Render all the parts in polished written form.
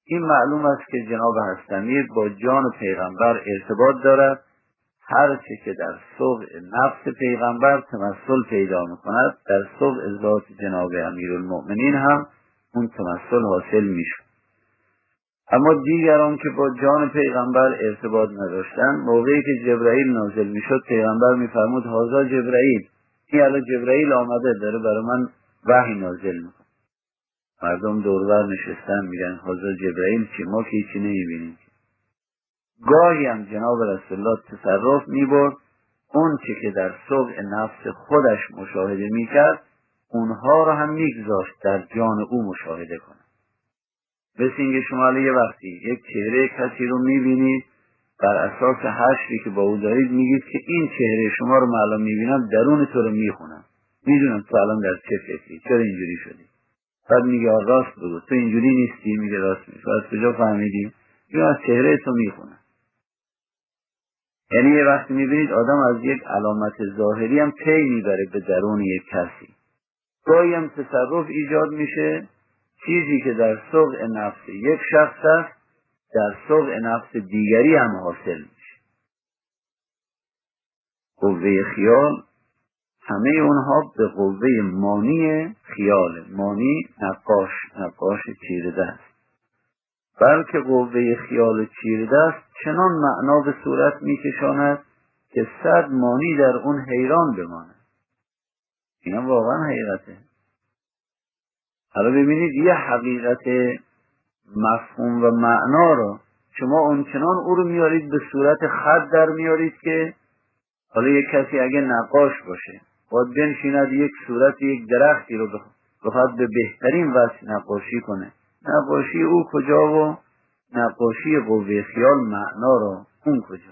این معلوم است که جناب هستمیر با جان پیغمبر ارتباط دارد. هر چه که در صبح نفس پیغمبر تمثل پیدا میکند در صبح ذات جناب امیرالمؤمنین هم اون تمثل حاصل میشه. اما دیگران که با جان پیغمبر ارتباط نداشتن، موقعی که جبرائیل نازل میشد پیغمبر میفرمود هذا جبرائیل، این الان جبرائیل آمده داره برای من وحی نازل میکنه. مردم دوربر نشستن میگن هذا جبرائیل چی؟ ما که هیچی نمیبینیم. گاهی هم جناب رسول الله تصرف میبرد اون چه که در صبح نفس خودش مشاهده میکرد اونها رو هم میگذاشت در جان او مشاهده کنه. مثل اینکه شما یه وقتی یک چهره کسی رو میبینید بر اساس حشری که با او دارید میگید که این چهره شما رو من الان میبینم درون تو رو میخونم، میدونم تو الان در چه فکری، چرا اینجوری شدی. بعد میگه راست بگو تو اینجوری نیستی، میگه راست میگی. از کجا فهمیدی؟ میگه از چهره تو میخونم. یعنی یه وقتی میبینید آدم از یک علامت ظاهری هم پی میبره به درون یک کسی. گاهی هم تصرف ایجاد میشه چیزی که در صبح نفس یک شخص است در صبح نفس دیگری هم حاصل میشه. قوه خیال همه اونها به قوه مانی خیال، مانی نقاش چیره دست، بلکه قوه خیال چیره دست چنان معنا به صورت میکشاند که 100 مانی در اون حیران بماند. اینا واقعا حقیقته. حالا ببینید یه حقیقت مفهوم و معنا رو شما اونچنان او رو میارید به صورت خط در میارید که حالا یک کسی اگه نقاش باشه باید بنشیند یک صورت یک درختی رو بخواد به بهترین وجه نقاشی کنه، نقاشی او کجا و نقاشی قوه خیال معنا رو اون کجا.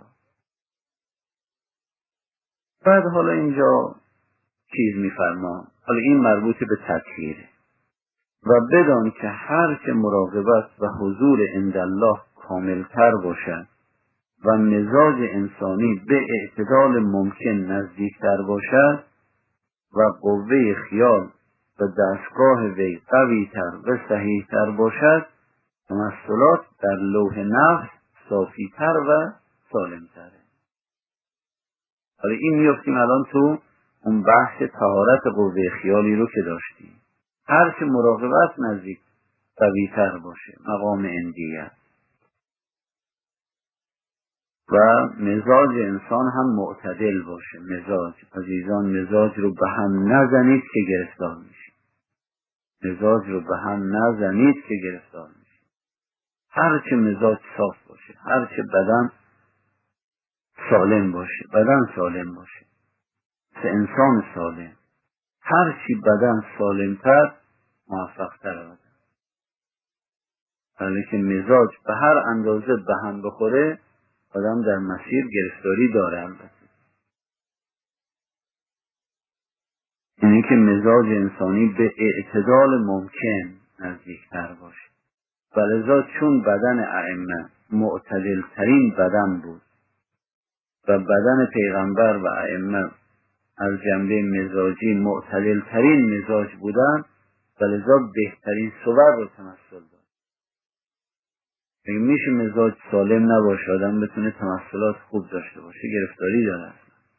بعد حالا اینجا چیز میفرما، حالا این مربوط به تطهیره و بدان که هر که مراقبت و حضور عند الله کاملتر باشد و مزاج انسانی به اعتدال ممکن نزدیکتر باشد و قوه خیال و دستگاه وی قویتر و صحیحتر باشد تمثلات در لوح نفس صافیتر و سالمتره. حالا این میفتیم الان تو اون بحث طهارت قوه خیالی رو که داشتیم. هر که مراقبت نزدیک قویتر باشه مقام اندیه و مزاج انسان هم معتدل باشه. مزاج عزیزان، مزاج رو به هم نزنید که گرفتار میشید. مزاج رو به هم نزنید که گرفتار میشید. هر چه مزاج صاف باشه، هر چه بدن سالم باشه، بدن سالم باشه، انسان سالم، هر چی بدن سالمتر موفقتر آدم. ولی که مزاج به هر اندازه به هم بخوره آدم در مسیر گرفتاری داره. البته اینه که مزاج انسانی به اعتدال ممکن نزدیکتر باشه. ولذا چون بدن ائمه معتدل ترین بدن بود و بدن پیغمبر و ائمه از جنبه مزاجی معتدل ترین مزاج بودن، ولذا بهترین صور رو تمثل داد. میشه مزاج سالم نباشه آدم بتونه تمثلات خوب داشته باشه، گرفتاری داره.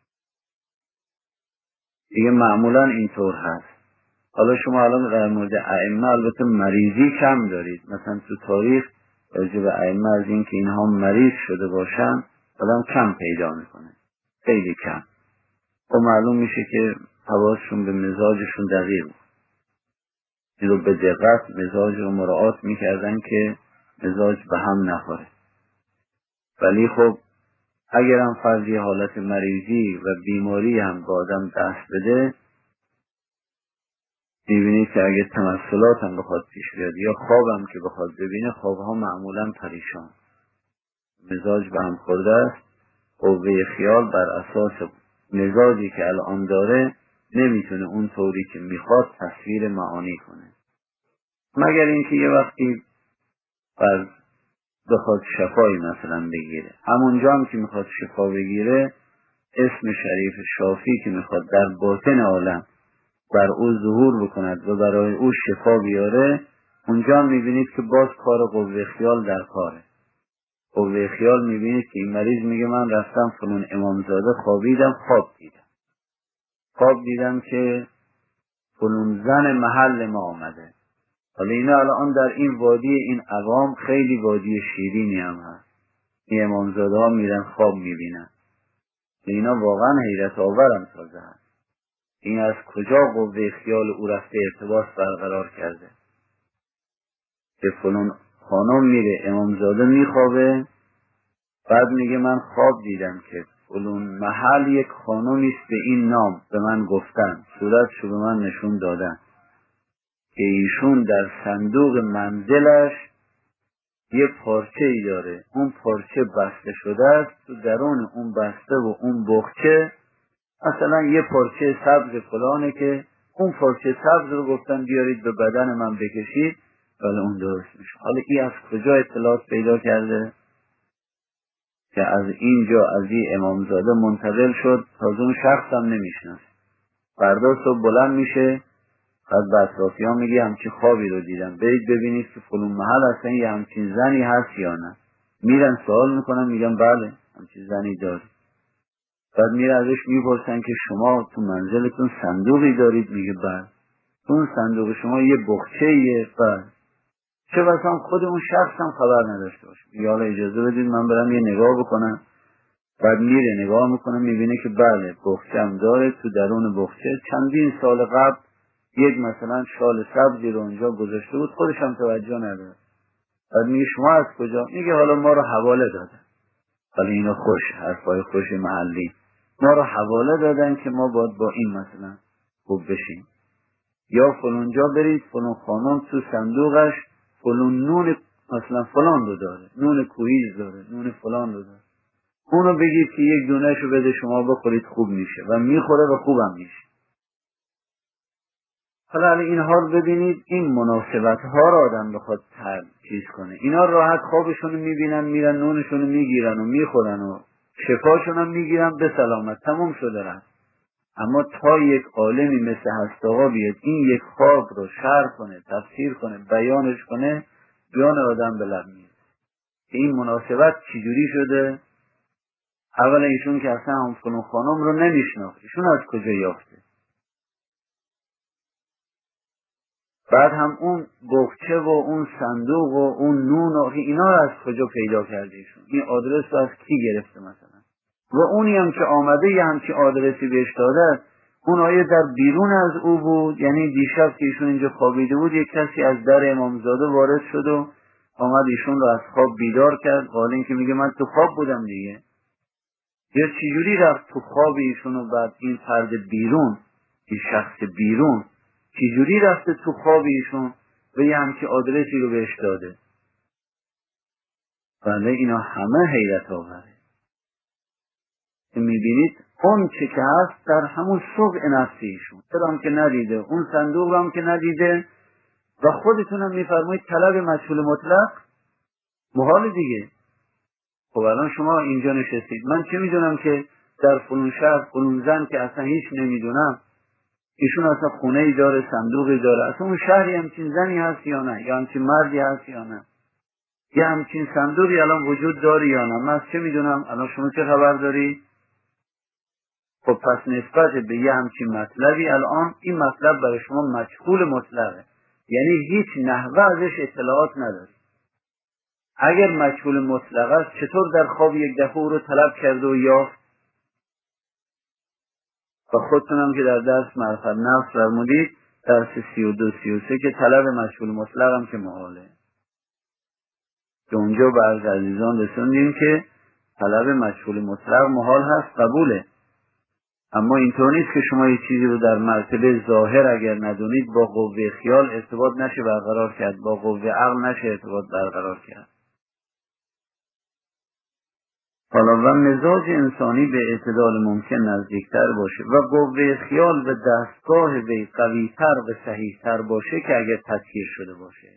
دیگه معمولا اینطور هست. حالا شما الان در مورد ائمه البته مریضی کم دارید، مثلا تو تاریخ راجع به ائمه از این که اینها مریض شده باشن آدم کم پیدا میکنه، خیلی کم. و معلوم میشه که حواسشون به مزاجشون دقیق بود، این رو به دقت مزاج رو مراعات میکردن که مزاج به هم نخوره. ولی خب اگرم فرضی حالت مریضی و بیماری هم با آدم دست بده، میبینید که اگه تمثلات هم بخواد پیش بیاد یا خواب هم که بخواد ببینه، خوابها معمولا پریشان، مزاج به هم خورده است. قوه خیال بر اساس مزاجی که الان داره نمیتونه اون طوری که میخواد تصویر معانی کنه، مگر اینکه یه وقتی بخواد شفایی مثلا بگیره. همونجا هم که میخواد شفا بگیره، اسم شریف شافی که میخواد در باطن عالم بر او ظهور بکند و برای او شفا بیاره، اونجا میبینید که باز کار قوه خیال در کاره. قوه خیال میبینید که این مریض میگه من رفتم فلان امامزاده خوابیدم، خواب دیدم که فلان زن محل ما آمده. حالا اینا الان در این وادی این عوام خیلی وادی شیرینی هم هست. این امامزاده ها میرن خواب میبینن. اینا واقعا حیرت آورم سازه هست. این از کجا قوه خیال او رفته ارتباط برقرار کرده که فلان خانم میره امامزاده میخوابه، بعد میگه من خواب دیدم که فلان محل یک خانمی است به این نام به من گفتن، صورتشو به من نشون دادن که ایشون در صندوق منزلش یه پارچه ای داره، اون پارچه بسته شده است، تو درون اون بسته و اون بخچه مثلا یه پارچه سبز فلانه که اون پارچه سبز رو گفتن بیارید به بدن من بکشید ولی اون درست میشه. حالا این از کجا اطلاعات پیدا کرده که از اینجا از این امامزاده منتقل شد، تازه اون شخص هم نمیشناسه. فردا صبح بلند میشه، بعد به اطرافیان میگه همچین خوابی رو دیدم، برید ببینید که فلان محل اصلا یه همچین زنی هست یا نه. میرن سوال میکنن، میگن بله همچین زنی داری. بعد میره ازش میپرسن که شما تو منزلتون صندوقی دارید؟ میگه بله. تو اون صندوق شما یه بخچه‌ایه؟ بله. چه بسا خود اون شخص هم خبر نداشته باشه. میگه حالا اجازه بدید من برم یه نگاه بکنم. بعد میره نگاه میکنه، میبینه که بله بخچه هم داره. تو درون بخچه چندین سال قبل یک مثلا شال سبزی رو اونجا گذاشته بود، خودش هم توجه نداره. بعد میگه شما از کجا؟ میگه حالا ما رو حواله دادن. ولی اینو خوش، حرفای خوش محلی، ما رو حواله دادن که ما باید با این مثلا خوب بشیم، یا فلان جا برید فلان خانم تو صندوقش فلان نون مثلا فلان رو داره، نون کویز داره، نون فلان رو داره، اونو بگید که یک دونهشو بده شما بخورید خوب میشه، و میخوره و خوبم میشه. حالا اینها رو ببینید، این مناسبت ها رو آدم بخواد چیز کنه. اینا راحت خوابشون رو میبینن، میرن نونشون رو میگیرن و میخورن و شفاشون هم میگیرن به سلامت، تموم شده رفت. اما تا یک عالمی مثل هستاقا بیاد این یک خواب رو شرح کنه، تفسیر کنه، بیانش کنه، جان آدم به لب میاد که این مناسبت چجوری شده. اولا ایشون که اصلا هم فلان خانم رو نمیشناخت، ایشون از کجا یافته؟ بعد هم اون بخچه و اون صندوق و اون نون و اینا رو از کجا پیدا کرده ایشون؟ این آدرس رو از کی گرفته مثلا؟ و اونی هم که آمده یه همچی آدرسی بهش داده، اون آیه در بیرون از او بود؟ یعنی دیشب که ایشون اینجا خوابیده بود یک کسی از در امامزاده وارد شد و آمد ایشون رو از خواب بیدار کرد، حالا این که میگه من تو خواب بودم دیگه. یا چجوری رفت تو خواب ایشون و بعد این فرد بیرون، این شخص بیرون چجوری رفته تو خواب ایشون و یه همچی آدرسی رو بهش داده؟ بله اینا همه حیرت آوره. میبینید اون چه که هست در همون صبح نفس ایشون، چرا که ندیده، اون صندوق هم که ندیده، و خودتونم میفرمایید طلب مجهول مطلق محال دیگه. خب الان شما اینجا نشستید، من چه میدونم که در فلان شهر فلان زن که اصلا هیچ نمیدونم ایشون اصلا خونه ای داره، صندوقی داره، اصلا اون شهری همچین زنی هست یا نه، یا همچین مردی هست یا نه، یا همچین صندوقی الان وجود داره یا نه، من چه میدونم. الان شما چه خبر داری؟ خب پس نسبت به یه همچین مطلبی الان این مطلب برای شما مجهول مطلقه، یعنی هیچ نحوه ازش اطلاعات نداری. اگر مجهول مطلق است چطور در خواب یک دفعه او رو طلب کرده و یافت؟ و خودتونم که در درس معرفت نفس فرمودید، درس 32-33 که طلب مجهول مطلق هم که محاله، که اونجا بعض عزیزان رسوندیم که طلب مجهول مطلق محال هست، قبوله. اما اینطور نیست که شما یه چیزی رو در مرتبه ظاهر اگر ندونید با قوه خیال ارتباط نشه برقرار کرد، با قوه عقل نشه ارتباط برقرار کرد. حالا و مزاج انسانی به اعتدال ممکن نزدیکتر باشه و قوه خیال به دستگاه وی قویتر و صحیحتر باشه که اگر تذکیر شده باشه.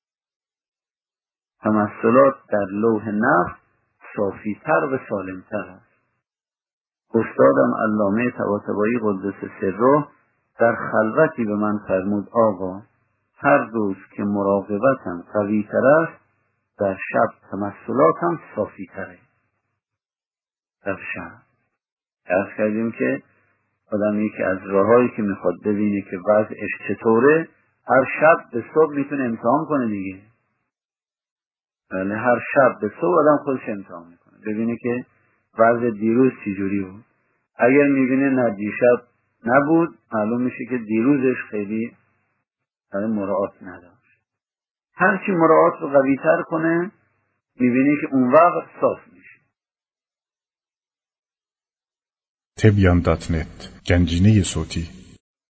تمثلات در لوح نفس صافیتر و سالمتر است. استادم علامه طباطبایی قدس سره در خلوتی به من فرمود آقا هر روز که مراقبتم قوی تر است، در شب تمثلاتم صافی تره. در شب عرض کردیم که آدمی که از راهایی که میخواد ببینه که وضعش چطوره، هر شب به صبح میتونه امتحان کنه دیگه. یعنی هر شب به صبح آدم خودش امتحان میکنه ببینه که وضع دیروز چجوری بود. اگر میبینه نه دیشب نبود، معلوم میشه که دیروزش خیلی مراعات نداشت. هرچی مراعات رو قوی تر کنه، میبینه که اون وقت صاف میشه. تبیان.net گنجینه صوتی